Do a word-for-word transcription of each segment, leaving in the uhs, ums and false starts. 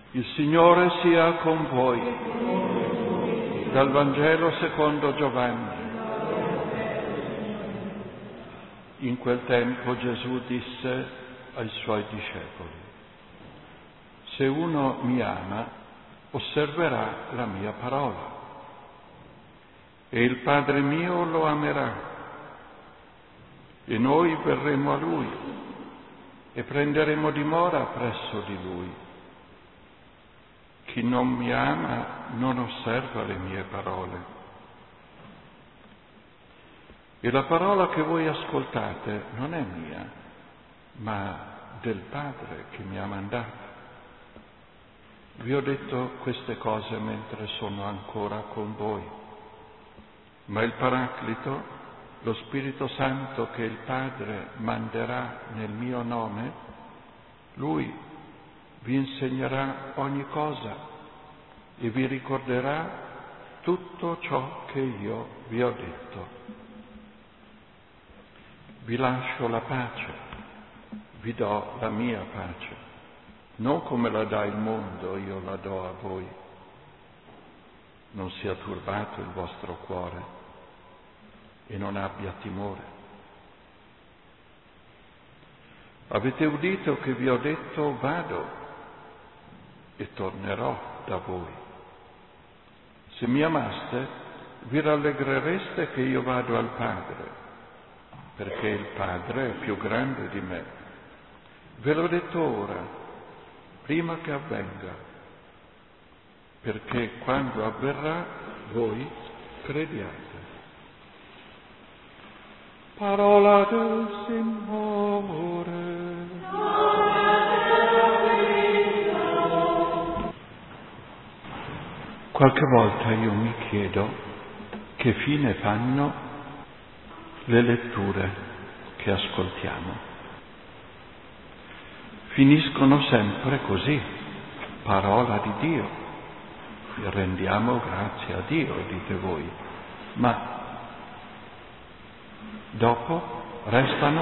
Il Signore sia con voi. Dal Vangelo secondo Giovanni. In quel tempo Gesù disse ai suoi discepoli: se uno mi ama, osserverà la mia parola, e il Padre mio lo amerà, e noi verremo a Lui e prenderemo dimora presso di Lui. Chi non mi ama non osserva le mie parole. E la parola che voi ascoltate non è mia, ma del Padre che mi ha mandato. Vi ho detto queste cose mentre sono ancora con voi, ma il Paraclito, lo Spirito Santo che il Padre manderà nel mio nome, Lui vi insegnerà ogni cosa e vi ricorderà tutto ciò che io vi ho detto. Vi lascio la pace, vi do la mia pace, non come la dà il mondo, io la do a voi. Non sia turbato il vostro cuore e non abbia timore. Avete udito che vi ho detto vado e tornerò da voi. Se mi amaste, vi rallegrereste che io vado al Padre, perché il Padre è più grande di me. Ve l'ho detto ora, prima che avvenga, perché quando avverrà voi crediate. Parola del Signore. Qualche volta io mi chiedo che fine fanno le letture che ascoltiamo. Finiscono sempre così, parola di Dio, e rendiamo grazie a Dio, dite voi, ma dopo restano.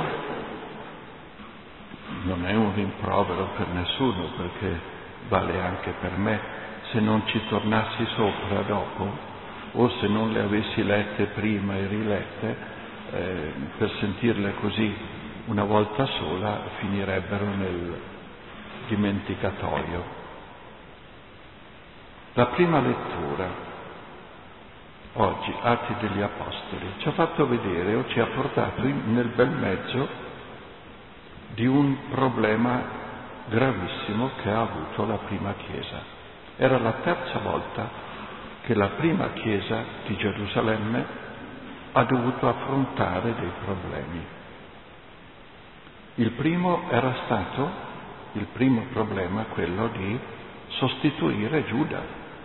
Non è un rimprovero per nessuno, perché vale anche per me. Se non ci tornassi sopra dopo, o se non le avessi lette prima e rilette, eh, per sentirle così una volta sola, finirebbero nel dimenticatoio. La prima lettura, oggi, Atti degli Apostoli, ci ha fatto vedere o ci ha portato in, nel bel mezzo di un problema gravissimo che ha avuto la prima Chiesa. Era la terza volta che la prima Chiesa di Gerusalemme ha dovuto affrontare dei problemi. Il primo era stato, il primo problema, quello di sostituire Giuda.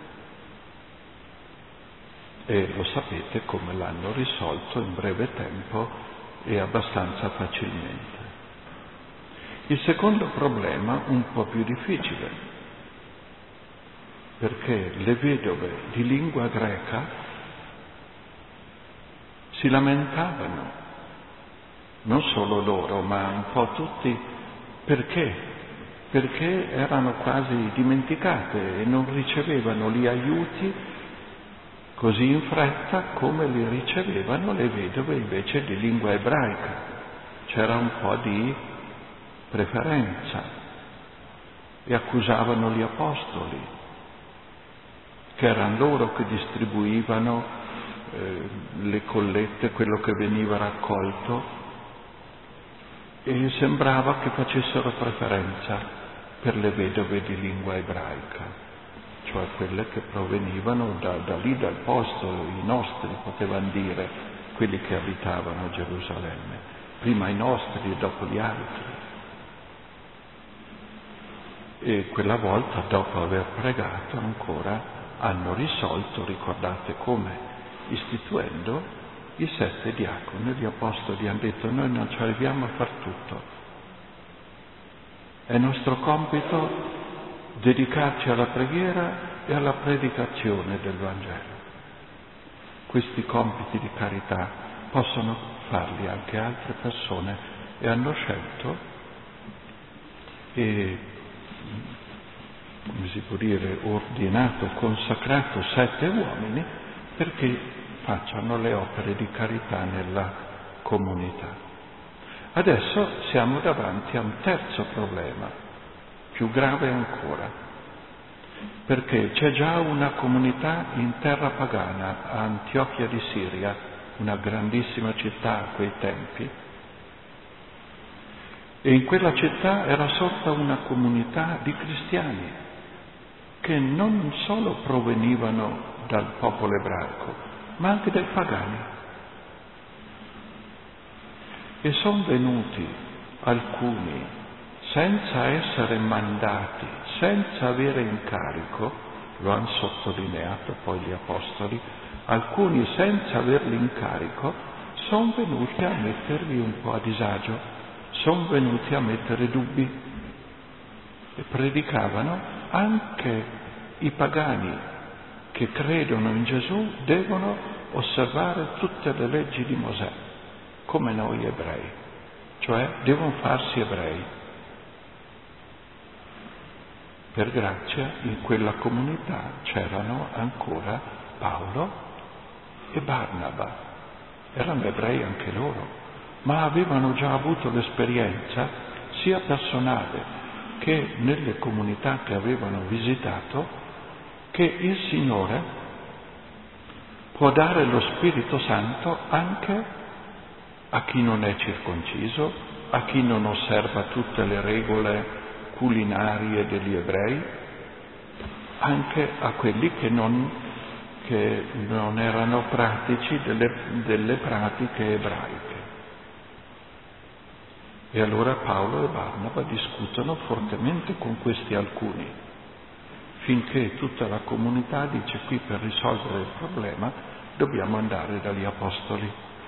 E lo sapete come l'hanno risolto in breve tempo e abbastanza facilmente. Il secondo problema, un po' più difficile, perché le vedove di lingua greca si lamentavano, non solo loro, ma un po' tutti. Perché? Perché erano quasi dimenticate e non ricevevano gli aiuti così in fretta come li ricevevano le vedove invece di lingua ebraica. C'era un po' di preferenza e accusavano gli apostoli, che erano loro che distribuivano eh, le collette, quello che veniva raccolto, e sembrava che facessero preferenza per le vedove di lingua ebraica, cioè quelle che provenivano da, da lì, dal posto, i nostri, potevano dire, quelli che abitavano a Gerusalemme, prima i nostri e dopo gli altri. E quella volta, dopo aver pregato ancora, hanno risolto, ricordate come? Istituendo i sette diaconi. Gli apostoli hanno detto: noi non ci arriviamo a far tutto, è nostro compito dedicarci alla preghiera e alla predicazione del Vangelo. Questi compiti di carità possono farli anche altre persone, e hanno scelto e come si può dire, ordinato, consacrato sette uomini perché facciano le opere di carità nella comunità. Adesso siamo davanti a un terzo problema, più grave ancora, perché c'è già una comunità in terra pagana, a Antiochia di Siria, una grandissima città a quei tempi, e in quella città era sorta una comunità di cristiani che non solo provenivano dal popolo ebraico, ma anche dai pagani. E sono venuti alcuni senza essere mandati, senza avere incarico, lo hanno sottolineato poi gli apostoli, alcuni senza aver l'incarico sono venuti a mettervi un po' a disagio, sono venuti a mettere dubbi e predicavano anche i pagani che credono in Gesù devono osservare tutte le leggi di Mosè, come noi ebrei, cioè devono farsi ebrei. Per grazia in quella comunità c'erano ancora Paolo e Barnaba, erano ebrei anche loro, ma avevano già avuto l'esperienza sia personale che nelle comunità che avevano visitato che il Signore può dare lo Spirito Santo anche a chi non è circonciso, a chi non osserva tutte le regole culinarie degli ebrei, anche a quelli che non, che non erano pratici delle, delle pratiche ebraiche. E allora Paolo e Barnaba discutono fortemente con questi alcuni, finché tutta la comunità dice: qui per risolvere il problema dobbiamo andare dagli apostoli.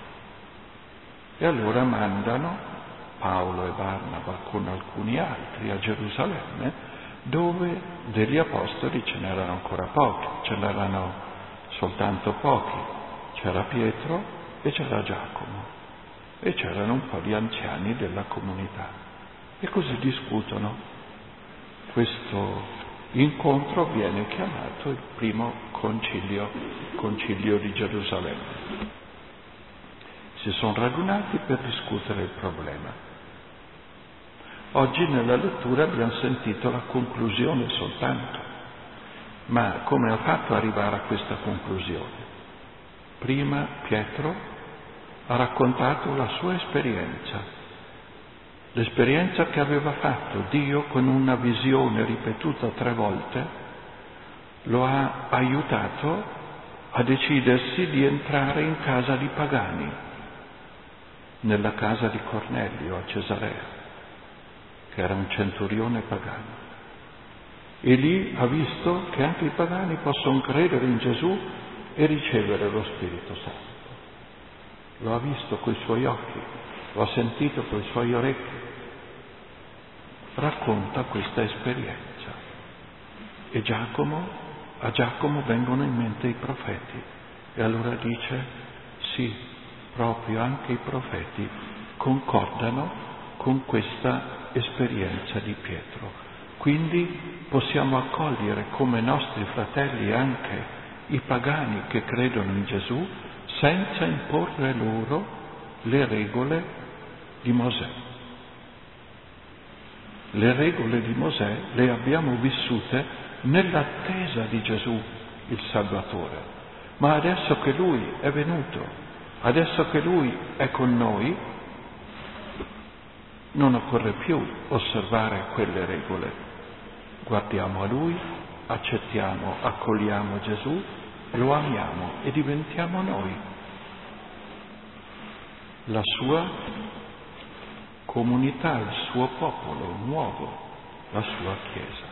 E allora mandano Paolo e Barnaba con alcuni altri a Gerusalemme, dove degli apostoli ce n'erano ancora pochi, ce n'erano soltanto pochi. C'era Pietro e c'era Giacomo e c'erano un po' di anziani della comunità. E così discutono. Questo incontro viene chiamato il primo concilio, concilio di Gerusalemme. Si sono radunati per discutere il problema. Oggi nella lettura abbiamo sentito la conclusione soltanto, ma come ha fatto arrivare a questa conclusione? Prima Pietro ha raccontato la sua esperienza, l'esperienza che aveva fatto. Dio con una visione ripetuta tre volte lo ha aiutato a decidersi di entrare in casa di pagani, nella casa di Cornelio a Cesarea, che era un centurione pagano. E lì ha visto che anche i pagani possono credere in Gesù e ricevere lo Spirito Santo. Lo ha visto coi suoi occhi, lo ha sentito coi suoi orecchi. Racconta questa esperienza. E Giacomo, a Giacomo vengono in mente i profeti. E allora dice: sì, proprio anche i profeti concordano con questa esperienza di Pietro. Quindi possiamo accogliere come nostri fratelli anche i pagani che credono in Gesù senza imporre loro le regole di Mosè. Le regole di Mosè le abbiamo vissute nell'attesa di Gesù, il Salvatore. Ma adesso che Lui è venuto, adesso che Lui è con noi, non occorre più osservare quelle regole. Guardiamo a Lui, accettiamo, accogliamo Gesù, lo amiamo e diventiamo noi la sua comunità, il suo popolo nuovo, la sua Chiesa.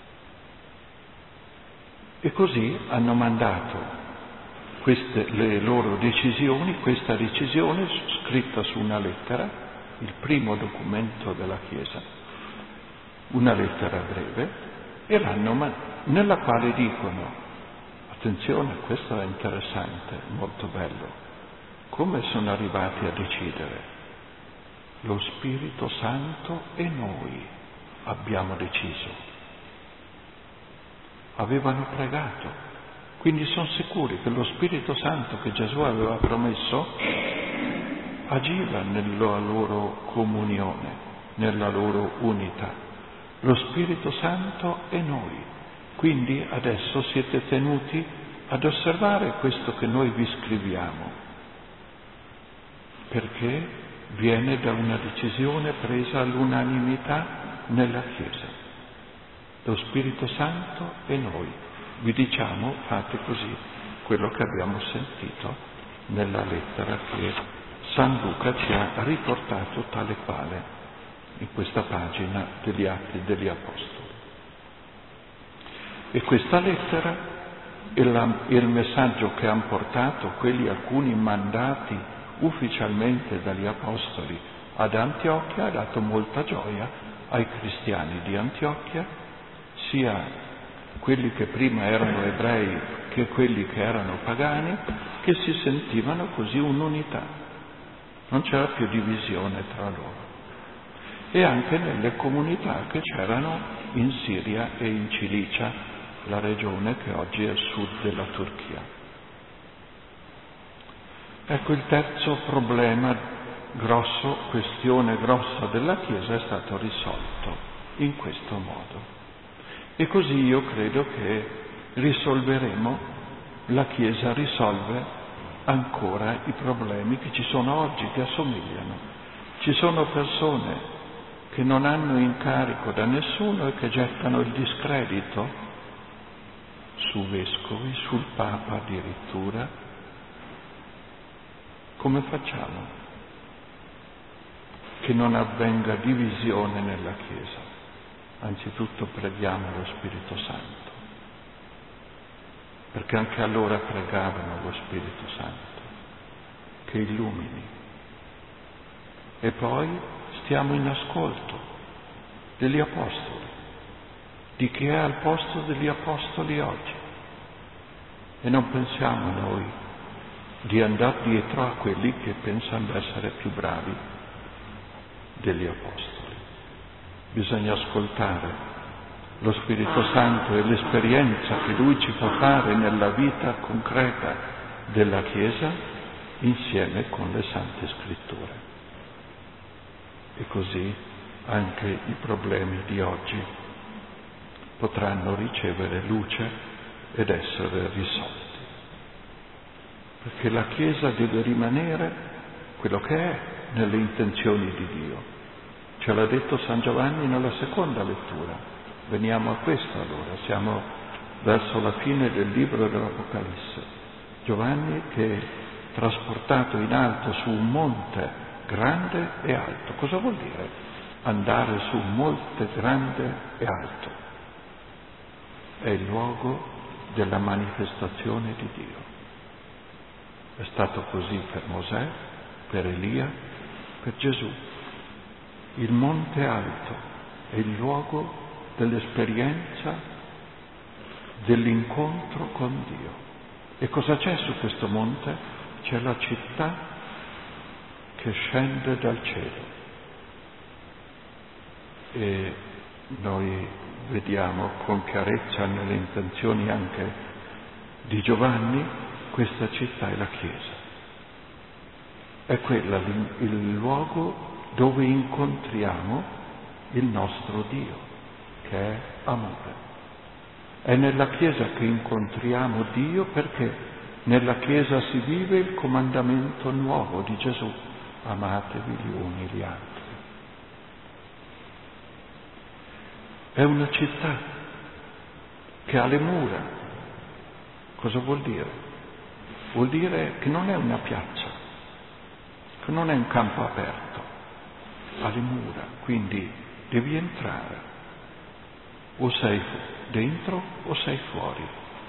E così hanno mandato queste, le loro decisioni, questa decisione scritta su una lettera, il primo documento della Chiesa, una lettera breve, e l'hanno man- nella quale dicono: attenzione, questo è interessante, molto bello, come sono arrivati a decidere? Lo Spirito Santo e noi abbiamo deciso. avevano pregato, quindi sono sicuri che lo Spirito Santo che Gesù aveva promesso agiva nella loro comunione, nella loro unità. Lo Spirito Santo è noi, quindi adesso siete tenuti ad osservare questo che noi vi scriviamo, perché viene da una decisione presa all'unanimità nella Chiesa. Lo Spirito Santo e noi vi diciamo fate così, quello che abbiamo sentito nella lettera che San Luca ci ha riportato tale quale in questa pagina degli Atti degli Apostoli. E questa lettera e il messaggio che hanno portato quelli alcuni mandati ufficialmente dagli Apostoli ad Antiochia ha dato molta gioia ai cristiani di Antiochia, sia quelli che prima erano ebrei che quelli che erano pagani, che si sentivano così un'unità, non c'era più divisione tra loro. E anche nelle comunità che c'erano in Siria e in Cilicia, la regione che oggi è a sud della Turchia. Ecco, il terzo problema grosso, questione grossa della Chiesa è stato risolto in questo modo. E così io credo che risolveremo, la Chiesa risolve ancora i problemi che ci sono oggi, che assomigliano. Ci sono persone che non hanno incarico da nessuno e che gettano il discredito su vescovi, sul Papa addirittura. Come facciamo che non avvenga divisione nella Chiesa? Anzitutto preghiamo lo Spirito Santo, perché anche allora pregavano lo Spirito Santo, che illumini. E poi stiamo in ascolto degli Apostoli, di chi è al posto degli Apostoli oggi. E non pensiamo noi di andare dietro a quelli che pensano di essere più bravi degli Apostoli. Bisogna ascoltare lo Spirito Santo e l'esperienza che Lui ci fa fare nella vita concreta della Chiesa insieme con le Sante Scritture. E così anche i problemi di oggi potranno ricevere luce ed essere risolti. Perché la Chiesa deve rimanere quello che è nelle intenzioni di Dio. Ce l'ha detto San Giovanni nella seconda lettura. Veniamo a questo allora, siamo verso la fine del libro dell'Apocalisse. Giovanni che è trasportato in alto su un monte grande e alto. Cosa vuol dire andare su un monte grande e alto? È il luogo della manifestazione di Dio. È stato così per Mosè, per Elia, per Gesù. Il monte alto è il luogo dell'esperienza, dell'incontro con Dio. E cosa c'è su questo monte? C'è la città che scende dal cielo. E noi vediamo con chiarezza nelle intenzioni anche di Giovanni, questa città è la Chiesa. È quella il luogo dove incontriamo il nostro Dio, che è amore. È nella Chiesa che incontriamo Dio, perché nella Chiesa si vive il comandamento nuovo di Gesù: amatevi gli uni gli altri. È una città che ha le mura. Cosa vuol dire? Vuol dire che non è una piazza, che non è un campo aperto. Ha le mura, quindi devi entrare, o sei dentro o sei fuori.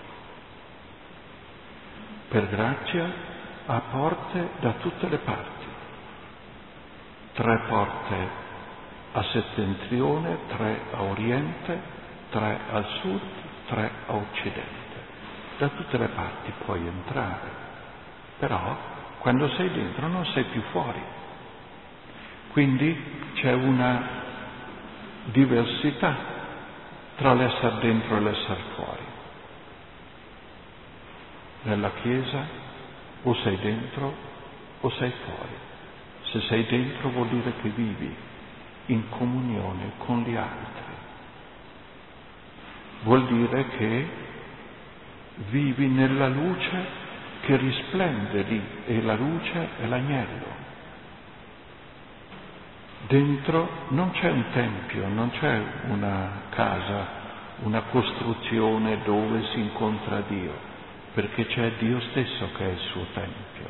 Per grazia ha porte da tutte le parti, tre porte a settentrione, tre a oriente, tre al sud, tre a occidente. Da tutte le parti puoi entrare, però quando sei dentro non sei più fuori. Quindi c'è una diversità tra l'essere dentro e l'essere fuori. Nella Chiesa o sei dentro o sei fuori. Se sei dentro vuol dire che vivi in comunione con gli altri. Vuol dire che vivi nella luce che risplende lì, e la luce è l'agnello. Dentro non c'è un tempio, non c'è una casa, una costruzione dove si incontra Dio, perché c'è Dio stesso che è il suo tempio.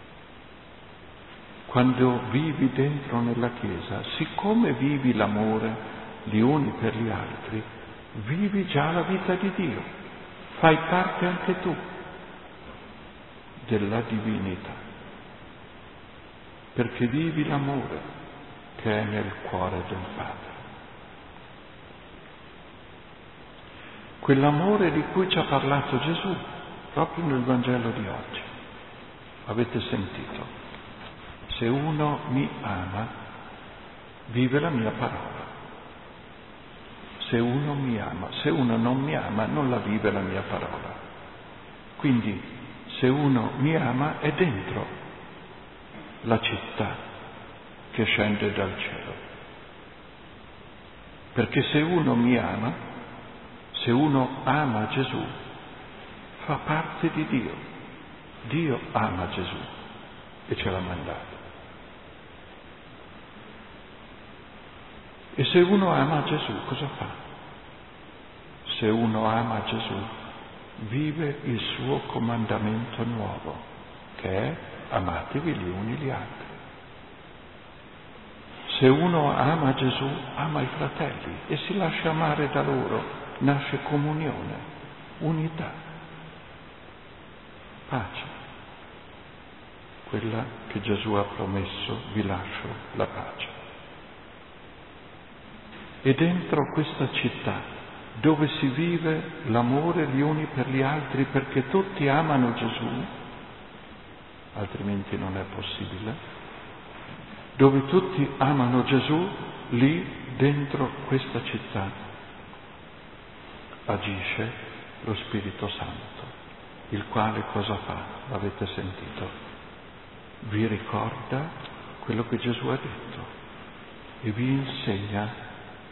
Quando vivi dentro nella Chiesa, siccome vivi l'amore gli uni per gli altri, vivi già la vita di Dio, fai parte anche tu della divinità, perché vivi l'amore che è nel cuore del Padre. Quell'amore di cui ci ha parlato Gesù proprio nel Vangelo di oggi. Avete sentito? Se uno mi ama, vive la mia parola. Se uno mi ama, se uno non mi ama, non la vive la mia parola. Quindi, se uno mi ama, è dentro la città che scende dal cielo. Perché se uno mi ama, se uno ama Gesù, fa parte di Dio. Dio ama Gesù e ce l'ha mandato. E se uno ama Gesù, cosa fa? Se uno ama Gesù, vive il suo comandamento nuovo, che è amatevi gli uni gli altri. Se uno ama Gesù, ama i fratelli e si lascia amare da loro, nasce comunione, unità, pace. Quella che Gesù ha promesso, vi lascio la pace. E dentro questa città, dove si vive l'amore gli uni per gli altri, perché tutti amano Gesù, altrimenti non è possibile, dove tutti amano Gesù, lì dentro questa città agisce lo Spirito Santo, il quale cosa fa? L'avete sentito? Vi ricorda quello che Gesù ha detto e vi insegna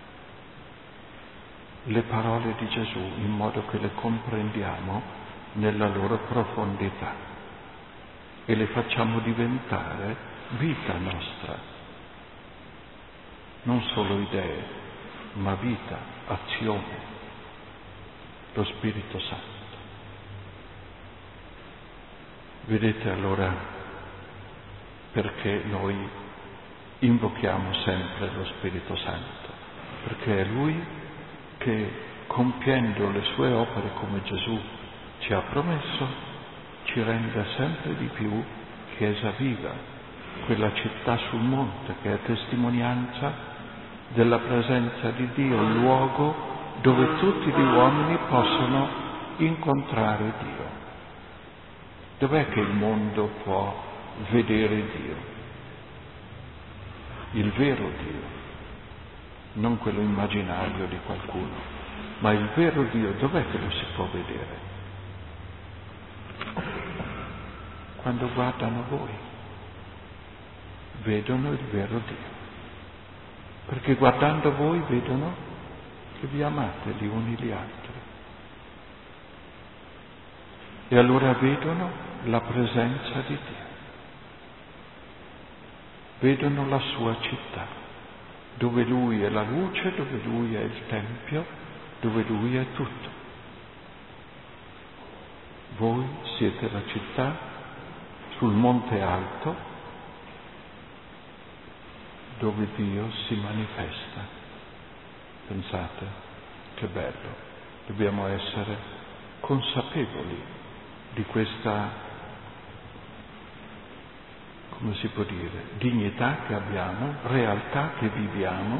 le parole di Gesù in modo che le comprendiamo nella loro profondità e le facciamo diventare vita nostra, non solo idee, ma vita, azione, lo Spirito Santo. Vedete allora perché noi invochiamo sempre lo Spirito Santo, perché è Lui che, compiendo le sue opere come Gesù ci ha promesso, ci rende sempre di più Chiesa viva, quella città sul monte che è testimonianza della presenza di Dio, il luogo dove tutti gli uomini possono incontrare Dio. Dov'è che il mondo può vedere Dio? Il vero Dio, non quello immaginario di qualcuno, ma il vero Dio, dov'è che lo si può vedere? Quando guardano voi, vedono il vero Dio, perché guardando voi vedono che vi amate gli uni gli altri. E allora vedono la presenza di Dio, vedono la sua città, dove Lui è la luce, dove Lui è il Tempio, dove Lui è tutto. Voi siete la città sul monte alto dove Dio si manifesta. Pensate, che bello. Dobbiamo essere consapevoli di questa, come si può dire, dignità che abbiamo, realtà che viviamo,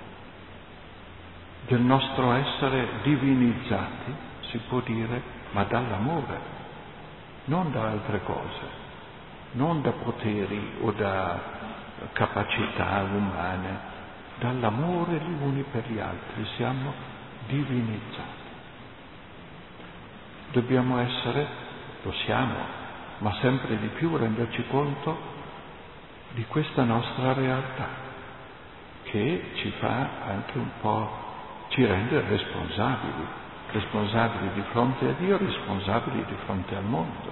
del nostro essere divinizzati, si può dire, ma dall'amore, non da altre cose, non da poteri o da capacità umane, dall'amore gli uni per gli altri siamo divinizzati. Dobbiamo essere lo siamo, ma sempre di più renderci conto di questa nostra realtà, che ci fa anche un po', ci rende responsabili, responsabili di fronte a Dio, responsabili di fronte al mondo.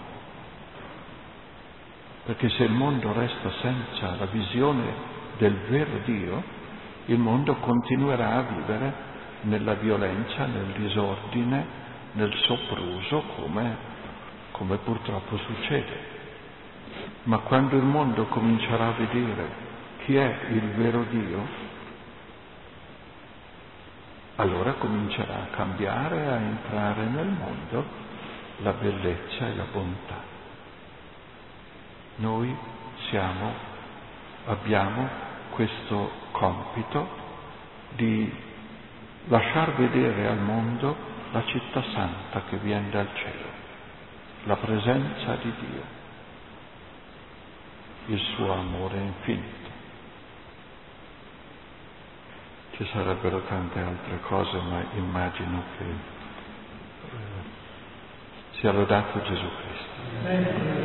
Perché se il mondo resta senza la visione del vero Dio, il mondo continuerà a vivere nella violenza, nel disordine, nel sopruso, come, come purtroppo succede. Ma quando il mondo comincerà a vedere chi è il vero Dio, allora comincerà a cambiare, a entrare nel mondo la bellezza e la bontà. Noi siamo, abbiamo questo compito di lasciar vedere al mondo la città santa che viene dal cielo, la presenza di Dio, il suo amore infinito. Ci sarebbero tante altre cose, ma immagino che eh, sia lodato Gesù Cristo.